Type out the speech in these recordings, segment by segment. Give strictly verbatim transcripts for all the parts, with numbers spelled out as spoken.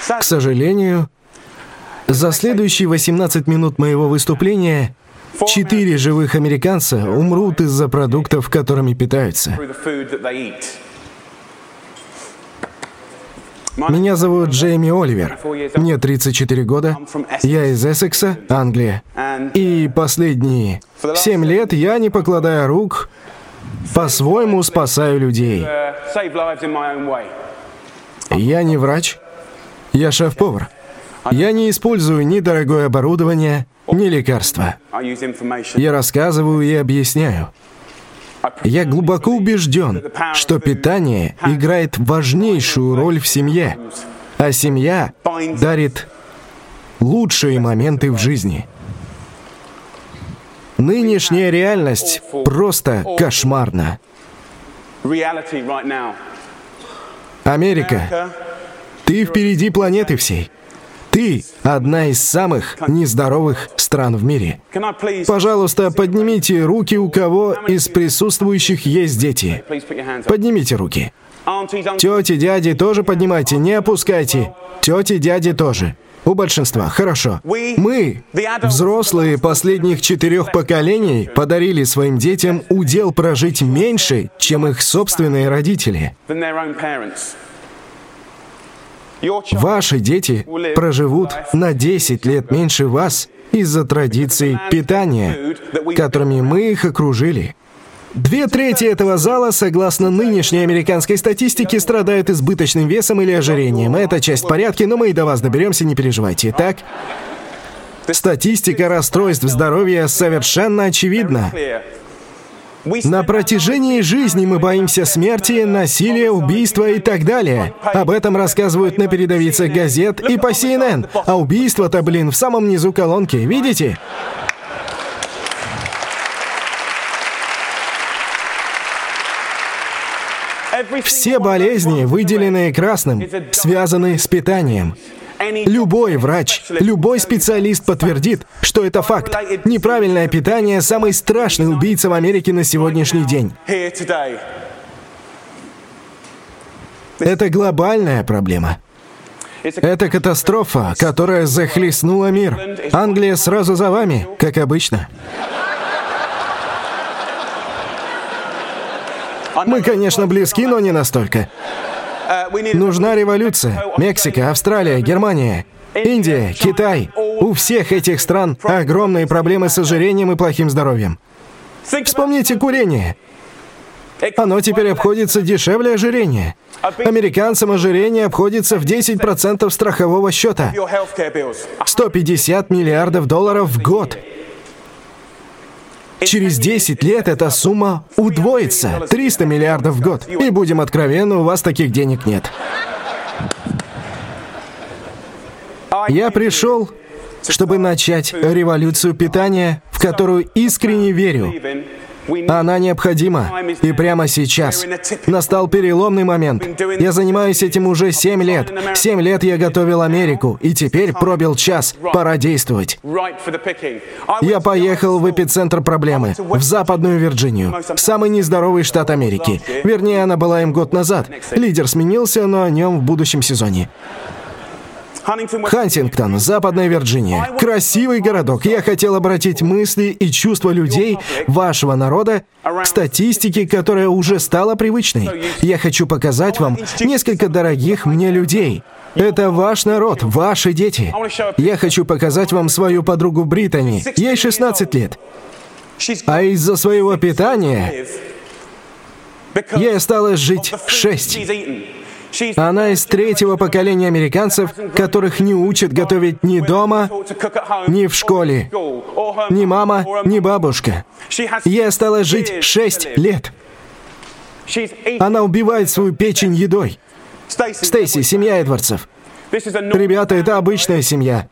К сожалению, за следующие восемнадцать минут моего выступления четыре живых американца умрут из-за продуктов, которыми питаются. Меня зовут Джейми Оливер. Мне тридцать четыре года. Я из Эссекса, Англия. И последние семь лет я, не покладая рук, по-своему спасаю людей. Я не врач. Я шеф-повар. Я не использую ни дорогое оборудование, ни лекарства. Я рассказываю и объясняю. Я глубоко убежден, что питание играет важнейшую роль в семье, а семья дарит лучшие моменты в жизни. Нынешняя реальность просто кошмарна. Америка, ты впереди планеты всей. Ты одна из самых нездоровых стран в мире. Пожалуйста, поднимите руки, у кого из присутствующих есть дети. Поднимите руки. Тети, дяди тоже поднимайте, не опускайте. Тети, дяди тоже. У большинства. Хорошо. Мы, взрослые последних четырех поколений, подарили своим детям удел прожить меньше, чем их собственные родители. Ваши дети проживут на десять лет меньше вас из-за традиций питания, которыми мы их окружили. Две трети этого зала, согласно нынешней американской статистике, страдают избыточным весом или ожирением. Это часть в порядке, но мы и до вас доберемся, не переживайте. Итак, статистика расстройств здоровья совершенно очевидна. На протяжении жизни мы боимся смерти, насилия, убийства и так далее. Об этом рассказывают на передовицах газет и по си эн эн. А убийство-то, блин, в самом низу колонки. Видите? Все болезни, выделенные красным, связаны с питанием. Любой врач, любой специалист подтвердит, что это факт. Неправильное питание – самый страшный убийца в Америке на сегодняшний день. Это глобальная проблема. Это катастрофа, которая захлестнула мир. Англия сразу за вами, как обычно. Мы, конечно, близки, но не настолько. Нужна революция. Мексика, Австралия, Германия, Индия, Китай. У всех этих стран огромные проблемы с ожирением и плохим здоровьем. Вспомните курение. Оно теперь обходится дешевле ожирения. Американцам ожирение обходится в десять процентов страхового счета. сто пятьдесят миллиардов долларов в год. Через десять лет эта сумма удвоится. триста миллиардов в год. И будем откровенны, у вас таких денег нет. Я пришел, чтобы начать революцию питания, в которую искренне верю. Она необходима. И прямо сейчас настал переломный момент. Я занимаюсь этим уже семь лет. Семь лет я готовил Америку, и теперь пробил час. Пора действовать. Я поехал в эпицентр проблемы, в Западную Вирджинию, самый нездоровый штат Америки. Вернее, она была им год назад. Лидер сменился, но о нем в будущем сезоне. Хантингтон, Западная Вирджиния. Красивый городок. Я хотел обратить мысли и чувства людей, вашего народа, к статистике, которая уже стала привычной. Я хочу показать вам несколько дорогих мне людей. Это ваш народ, ваши дети. Я хочу показать вам свою подругу Британи. Ей шестнадцать лет. А из-за своего питания ей осталось жить шесть. Она из третьего поколения американцев, которых не учат готовить ни дома, ни в школе. Ни мама, ни бабушка. Ей осталось жить шесть лет. Она убивает свою печень едой. Стейси, семья Эдвардсов. Ребята, это обычная семья.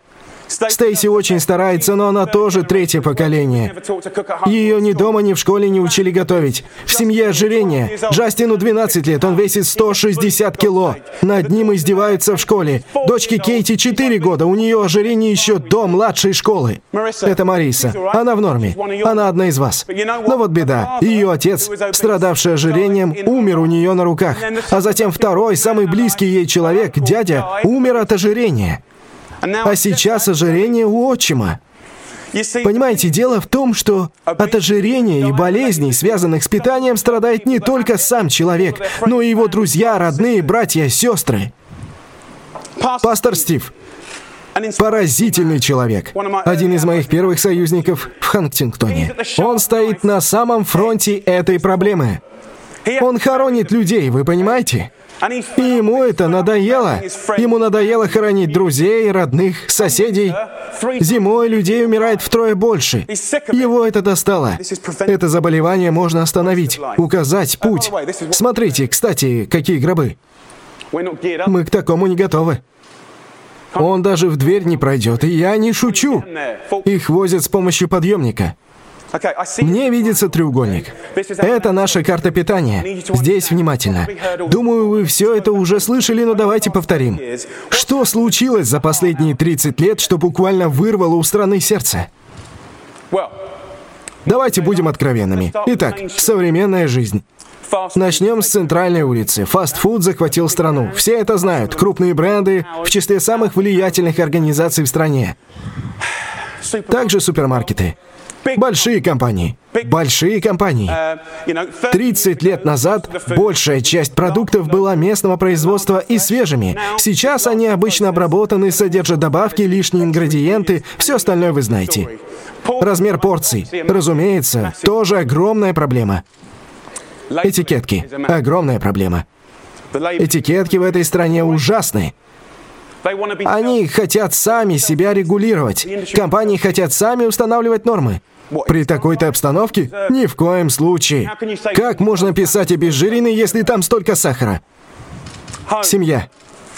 Стейси очень старается, но она тоже третье поколение. Ее ни дома, ни в школе не учили готовить. В семье ожирение. Джастину двенадцать лет, он весит сто шестьдесят кило. Над ним издеваются в школе. Дочке Кейти четыре года, у нее ожирение еще до младшей школы. Это Мариса. Она в норме. Она одна из вас. Но вот беда. Ее отец, страдавший ожирением, умер у нее на руках. А затем второй, самый близкий ей человек, дядя, умер от ожирения. А сейчас ожирение у отчима. Понимаете, дело в том, что от ожирения и болезней, связанных с питанием, страдает не только сам человек, но и его друзья, родные, братья, сестры. Пастор Стив. Поразительный человек. Один из моих первых союзников в Хантингтоне. Он стоит на самом фронте этой проблемы. Он хоронит людей, вы понимаете? И ему это надоело. Ему надоело хоронить друзей, родных, соседей. Зимой людей умирает втрое больше. Его это достало. Это заболевание можно остановить, указать путь. Смотрите, кстати, какие гробы. Мы к такому не готовы. Он даже в дверь не пройдет, и я не шучу. Их возят с помощью подъемника. Мне видится треугольник. Это наша карта питания. Здесь внимательно. Думаю, вы все это уже слышали, но давайте повторим. Что случилось за последние тридцать лет, что буквально вырвало у страны сердце? Давайте будем откровенными. Итак, современная жизнь. Начнем с центральной улицы. Фастфуд захватил страну. Все это знают. Крупные бренды в числе самых влиятельных организаций в стране. Также супермаркеты. Большие компании. Большие компании. тридцать лет назад большая часть продуктов была местного производства и свежими. Сейчас они обычно обработаны, содержат добавки, лишние ингредиенты, все остальное вы знаете. Размер порций, разумеется, тоже огромная проблема. Этикетки. Огромная проблема. Этикетки в этой стране ужасны. Они хотят сами себя регулировать. Компании хотят сами устанавливать нормы. При такой-то обстановке? Ни в коем случае. Как можно писать обезжиренный, если там столько сахара? Семья.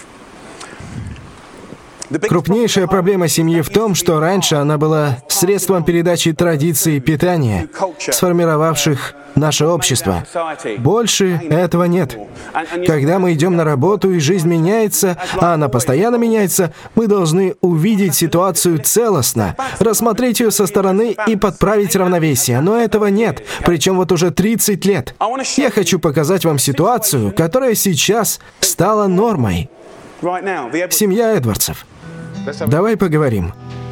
Крупнейшая проблема семьи в том, что раньше она была средством передачи традиций питания, сформировавших наше общество. Больше этого нет. Когда мы идем на работу и жизнь меняется, а она постоянно меняется, мы должны увидеть ситуацию целостно, рассмотреть ее со стороны и подправить равновесие. Но этого нет, причем вот уже тридцать лет. Я хочу показать вам ситуацию, которая сейчас стала нормой. Семья Эдвардсов. Давай поговорим.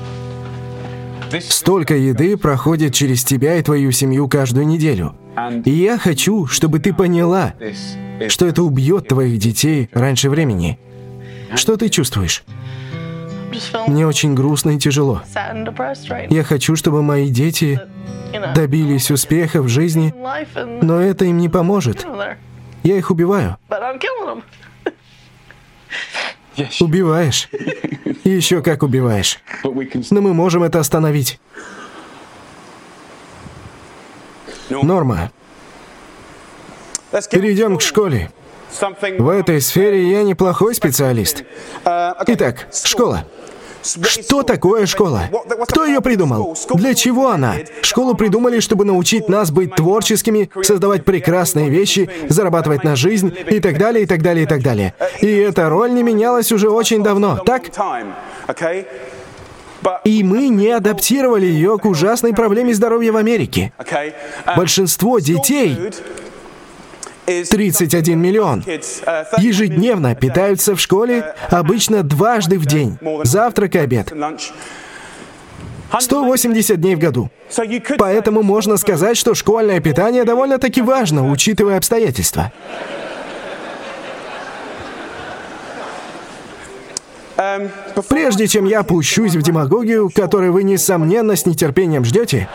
Столько еды проходит через тебя и твою семью каждую неделю. И я хочу, чтобы ты поняла, что это убьет твоих детей раньше времени. Что ты чувствуешь? Мне очень грустно и тяжело. Я хочу, чтобы мои дети добились успеха в жизни, но это им не поможет. Я их убиваю. Убиваешь. И еще как убиваешь. Но мы можем это остановить. Норма. Перейдем к школе. В этой сфере я неплохой специалист. Итак, школа. Что такое школа? Кто ее придумал? Для чего она? Школу придумали, чтобы научить нас быть творческими, создавать прекрасные вещи, зарабатывать на жизнь и так далее, и так далее, и так далее. И эта роль не менялась уже очень давно, так? И мы не адаптировали ее к ужасной проблеме здоровья в Америке. Большинство детей, тридцать один миллион, ежедневно питаются в школе обычно дважды в день, завтрак и обед. сто восемьдесят дней в году. Поэтому можно сказать, что школьное питание довольно-таки важно, учитывая обстоятельства. Прежде чем я пущусь в демагогию, которой вы, несомненно, с нетерпением ждете,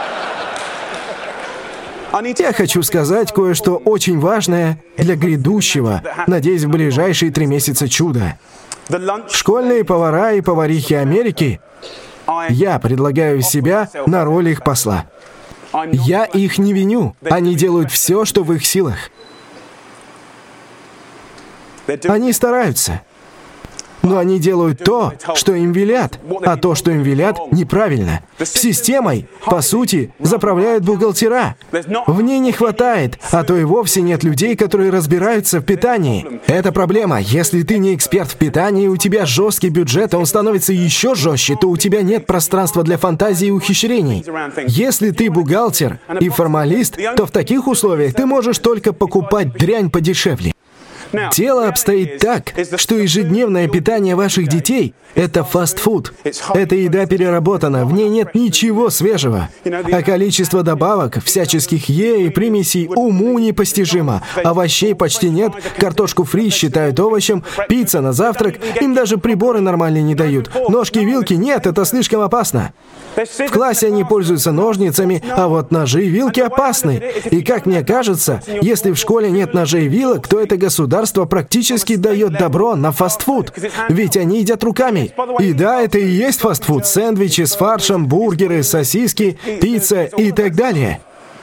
я хочу сказать кое-что очень важное для грядущего, надеюсь, в ближайшие три месяца чуда. Школьные повара и поварихи Америки, я предлагаю себя на роль их посла. Я их не виню, они делают все, что в их силах. Они стараются. но они делают то, что им велят, а то, что им велят, неправильно. Системой, по сути, заправляют бухгалтера. В ней не хватает, а то и вовсе нет людей, которые разбираются в питании. Это проблема. Если ты не эксперт в питании, у тебя жесткий бюджет, а он становится еще жестче, то у тебя нет пространства для фантазии и ухищрений. Если ты бухгалтер и формалист, то в таких условиях ты можешь только покупать дрянь подешевле. Дело обстоит так, что ежедневное питание ваших детей – это фастфуд. Эта еда переработана, в ней нет ничего свежего. А количество добавок, всяческих «е» и примесей уму непостижимо. Овощей почти нет, картошку фри считают овощем, пицца на завтрак, им даже приборы нормальные не дают. Ножки и вилки нет, это слишком опасно. В классе они пользуются ножницами, а вот ножи и вилки опасны. И как мне кажется, если в школе нет ножей и вилок, то это государство практически дает добро на фастфуд. Ведь они едят руками. И да, это и есть фастфуд. Сэндвичи с фаршем, бургеры, сосиски, пицца и так далее.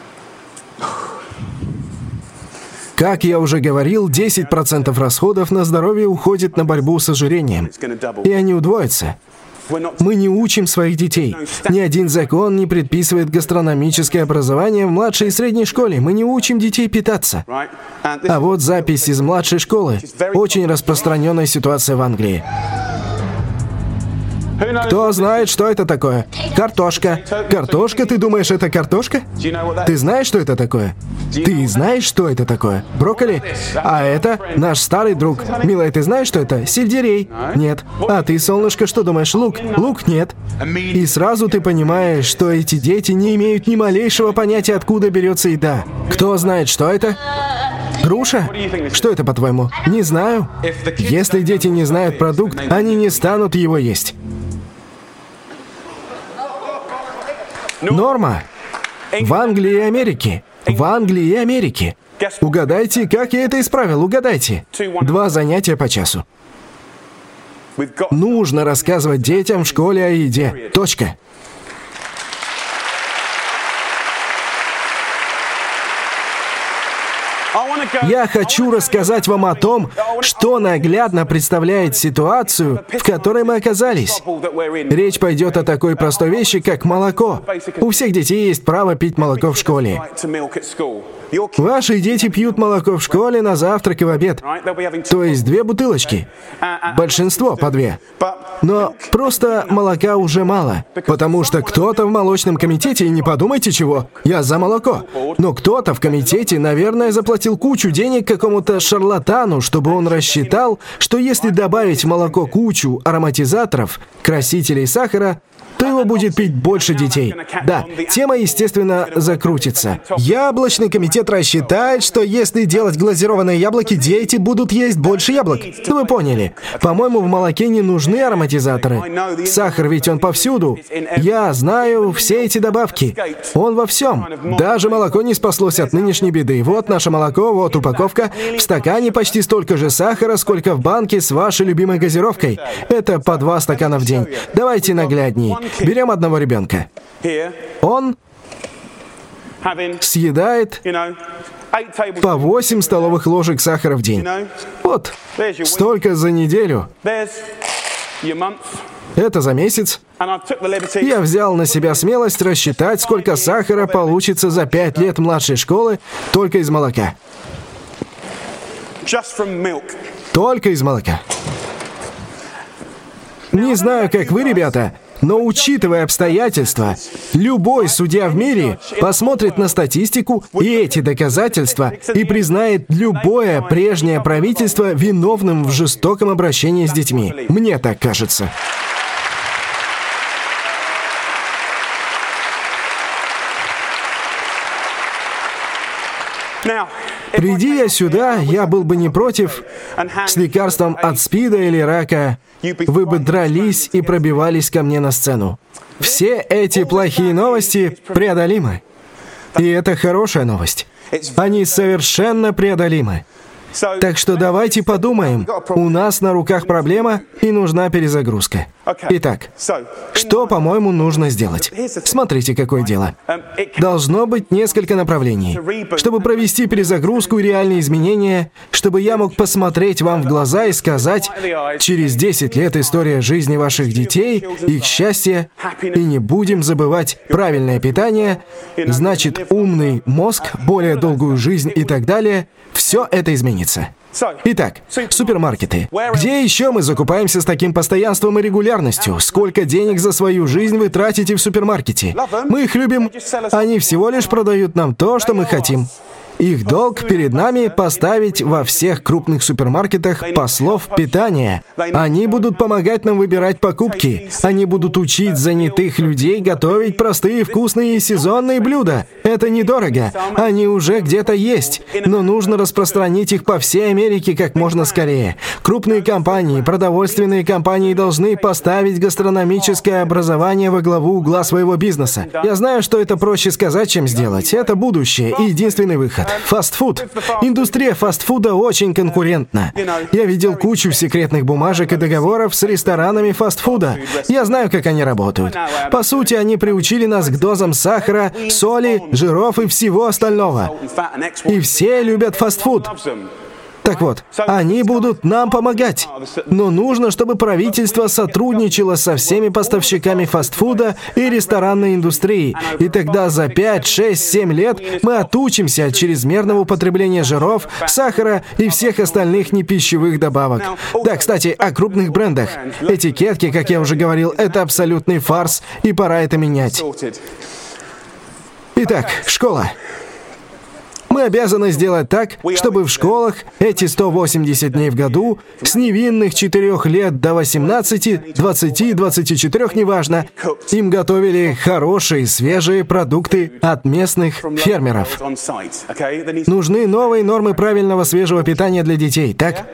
Как я уже говорил, десять процентов расходов на здоровье уходит на борьбу с ожирением. И они удвоятся. Мы не учим своих детей. Ни один закон не предписывает гастрономическое образование в младшей и средней школе. Мы не учим детей питаться. А вот запись из младшей школы. Очень распространенная ситуация в Англии. Кто знает, что это такое? Картошка. Картошка? Ты думаешь, это картошка? Ты знаешь, что это такое? Ты знаешь, что это такое? Брокколи? А это наш старый друг. Милая, ты знаешь, что это? Сельдерей? Нет. А ты, солнышко, что думаешь? Лук? Лук? Нет. И сразу ты понимаешь, что эти дети не имеют ни малейшего понятия, откуда берется еда. Кто знает, что это? Груша? Что это, по-твоему? Не знаю. Если дети не знают продукт, они не станут его есть. Норма. В Англии и Америке. В Англии и Америке. Угадайте, как я это исправил, угадайте. Два занятия по часу. Нужно рассказывать детям в школе о еде. Точка. Я хочу рассказать вам о том, что наглядно представляет ситуацию, в которой мы оказались. Речь пойдет о такой простой вещи, как молоко. У всех детей есть право пить молоко в школе. Ваши дети пьют молоко в школе на завтрак и в обед. То есть две бутылочки. Большинство по две. Но просто молока уже мало. Потому что кто-то в молочном комитете, и не подумайте чего, я за молоко. Но кто-то в комитете, наверное, заплатил кучу денег какому-то шарлатану, чтобы он рассчитал, что если добавить в молоко кучу ароматизаторов, красителей сахара, то его будет пить больше детей. Да, тема, естественно, закрутится. Яблочный комитет рассчитает, что если делать глазированные яблоки, дети будут есть больше яблок. Вы поняли. По-моему, в молоке не нужны ароматизаторы. Сахар ведь он повсюду. Я знаю все эти добавки. Он во всем. Даже молоко не спаслось от нынешней беды. Вот наше молоко, вот упаковка. В стакане почти столько же сахара, сколько в банке с вашей любимой газировкой. Это по два стакана в день. Давайте наглядней. Берем одного ребенка. Он съедает по восемь столовых ложек сахара в день. Вот, столько за неделю. Это за месяц. Я взял на себя смелость рассчитать, сколько сахара получится за пять лет младшей школы только из молока. Только из молока. Не знаю, как вы, ребята, но, учитывая обстоятельства, любой судья в мире посмотрит на статистику и эти доказательства и признает любое прежнее правительство виновным в жестоком обращении с детьми. Мне так кажется. Приди я сюда, я был бы не против, с лекарством от СПИДа или рака, вы бы дрались и пробивались ко мне на сцену. Все эти плохие новости преодолимы. И это хорошая новость. Они совершенно преодолимы. Так что давайте подумаем. У нас на руках проблема, и нужна перезагрузка. Итак, что, по-моему, нужно сделать? Смотрите, какое дело. Должно быть несколько направлений. Чтобы провести перезагрузку и реальные изменения, чтобы я мог посмотреть вам в глаза и сказать, через десять лет история жизни ваших детей, их счастье, и не будем забывать правильное питание, значит умный мозг, более долгую жизнь и так далее, все это изменится. Итак, супермаркеты. Где еще мы закупаемся с таким постоянством и регулярностью? Сколько денег за свою жизнь вы тратите в супермаркете? Мы их любим. Они всего лишь продают нам то, что мы хотим. Их долг перед нами поставить во всех крупных супермаркетах послов питания. Они будут помогать нам выбирать покупки. Они будут учить занятых людей готовить простые, вкусные и сезонные блюда. Это недорого. Они уже где-то есть. Но нужно распространить их по всей Америке как можно скорее. Крупные компании, продовольственные компании должны поставить гастрономическое образование во главу угла своего бизнеса. Я знаю, что это проще сказать, чем сделать. Это будущее и единственный выход. Фастфуд. Индустрия фастфуда очень конкурентна. Я видел кучу секретных бумажек и договоров с ресторанами фастфуда. Я знаю, как они работают. По сути, они приучили нас к дозам сахара, соли, жиров и всего остального. И все любят фастфуд. Так вот, они будут нам помогать. Но нужно, чтобы правительство сотрудничало со всеми поставщиками фастфуда и ресторанной индустрии. И тогда за пять, шесть, семь лет мы отучимся от чрезмерного употребления жиров, сахара и всех остальных непищевых добавок. Да, кстати, о крупных брендах. Этикетки, как я уже говорил, это абсолютный фарс, и пора это менять. Итак, школа. Мы обязаны сделать так, чтобы в школах эти сто восемьдесят дней в году, с невинных четырёх лет до восемнадцати, двадцати, двадцати четырёх, неважно, им готовили хорошие, свежие продукты от местных фермеров. Нужны новые нормы правильного свежего питания для детей, так?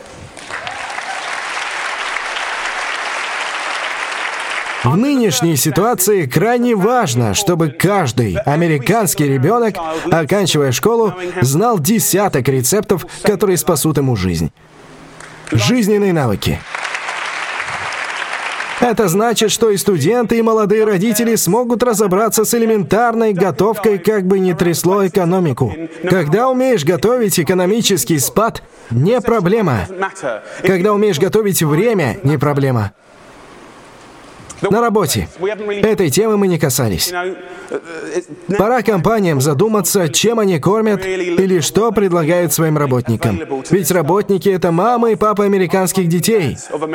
В нынешней ситуации крайне важно, чтобы каждый американский ребенок, оканчивая школу, знал десяток рецептов, которые спасут ему жизнь. Жизненные навыки. Это значит, что и студенты, и молодые родители смогут разобраться с элементарной готовкой, как бы ни трясло экономику. Когда умеешь готовить, экономический спад – не проблема. Когда умеешь готовить время – не проблема. На работе. Этой темы мы не касались. Пора компаниям задуматься, чем они кормят или что предлагают своим работникам. Ведь работники — это мамы и папы американских детей.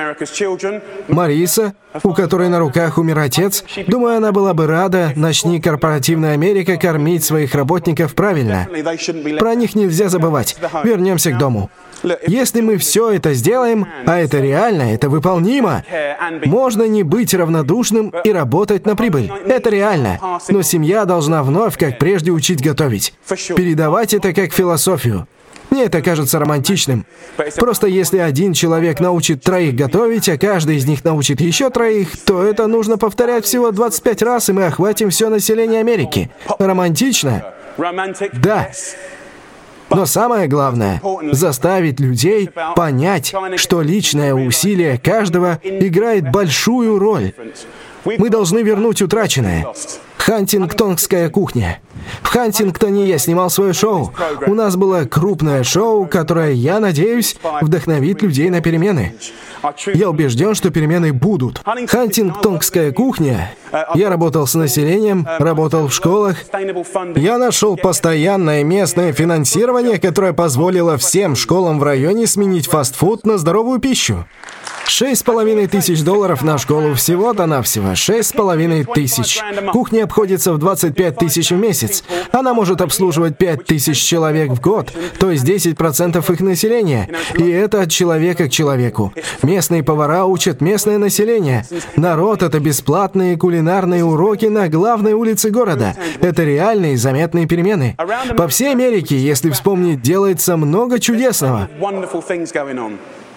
Мариса, у которой на руках умер отец, думаю, она была бы рада, начни корпоративная Америка кормить своих работников правильно. Про них нельзя забывать. Вернемся к дому. Если мы все это сделаем, а это реально, это выполнимо, можно не быть равнодушным и работать на прибыль. Это реально. Но семья должна вновь, как прежде, учить готовить. Передавать это как философию. Мне это кажется романтичным. Просто если один человек научит троих готовить, а каждый из них научит еще троих, то это нужно повторять всего двадцать пять раз, и мы охватим все население Америки. Романтично? Да. Но самое главное — заставить людей понять, что личное усилие каждого играет большую роль. Мы должны вернуть утраченное. Хантингтонская кухня. В Хантингтоне я снимал свое шоу. У нас было крупное шоу, которое, я надеюсь, вдохновит людей на перемены. Я убежден, что перемены будут. Хантингтонская кухня. Я работал с населением, работал в школах. Я нашел постоянное местное финансирование, которое позволило всем школам в районе сменить фастфуд на здоровую пищу. Шесть с половиной тысяч долларов на школу всего-то навсего. Шесть с половиной тысяч. Кухня обходится в двадцать пять тысяч в месяц. Она может обслуживать пять тысяч человек в год, то есть десять процентов их населения. И это от человека к человеку. Местные повара учат местное население. Народ — это бесплатные кулинарные уроки на главной улице города. Это реальные заметные перемены. По всей Америке, если вспомнить, делается много чудесного.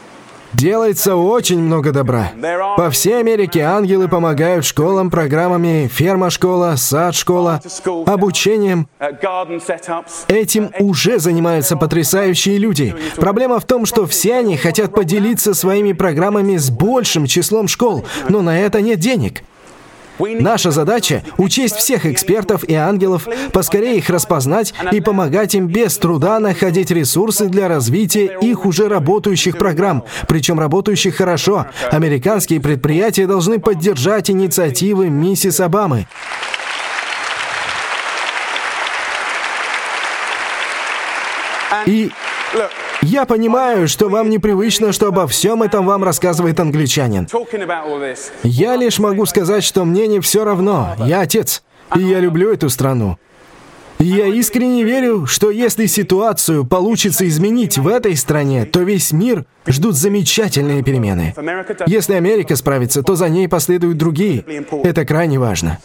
Делается очень много добра. По всей Америке ангелы помогают школам программами «Ферма-школа», «Сад-школа», обучением. Этим уже занимаются потрясающие люди. Проблема в том, что все они хотят поделиться своими программами с большим числом школ, но на это нет денег. Наша задача — учесть всех экспертов и ангелов, поскорее их распознать и помогать им без труда находить ресурсы для развития их уже работающих программ, причем работающих хорошо. Американские предприятия должны поддержать инициативы миссис Обамы. И я понимаю, что вам непривычно, что обо всем этом вам рассказывает англичанин. Я лишь могу сказать, что мне не все равно. Я отец, и я люблю эту страну. И я искренне верю, что если ситуацию получится изменить в этой стране, то весь мир ждут замечательные перемены. Если Америка справится, то за ней последуют другие. Это крайне важно.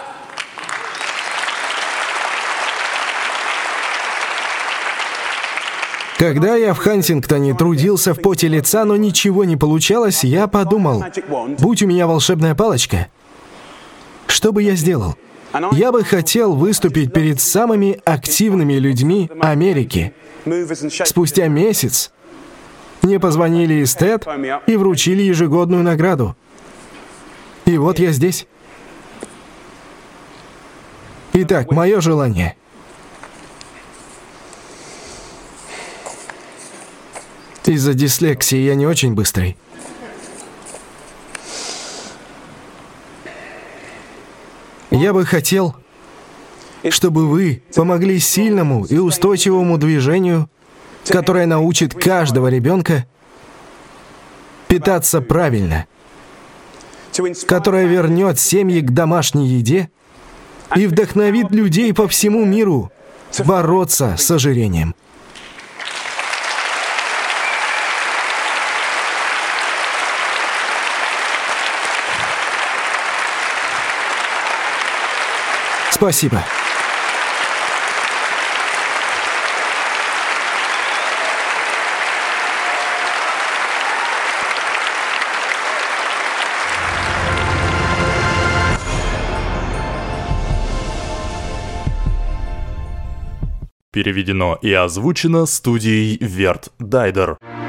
Когда я в Хантингтоне трудился в поте лица, но ничего не получалось, я подумал, будь у меня волшебная палочка, что бы я сделал? Я бы хотел выступить перед самыми активными людьми Америки. Спустя месяц мне позвонили из ТЭД и вручили ежегодную награду. И вот я здесь. Итак, мое желание. Из-за дислексии я не очень быстрый. Я бы хотел, чтобы вы помогли сильному и устойчивому движению, которое научит каждого ребенка питаться правильно, которое вернет семьи к домашней еде и вдохновит людей по всему миру бороться с ожирением. Спасибо. Переведено и озвучено студией Верт Дайдер.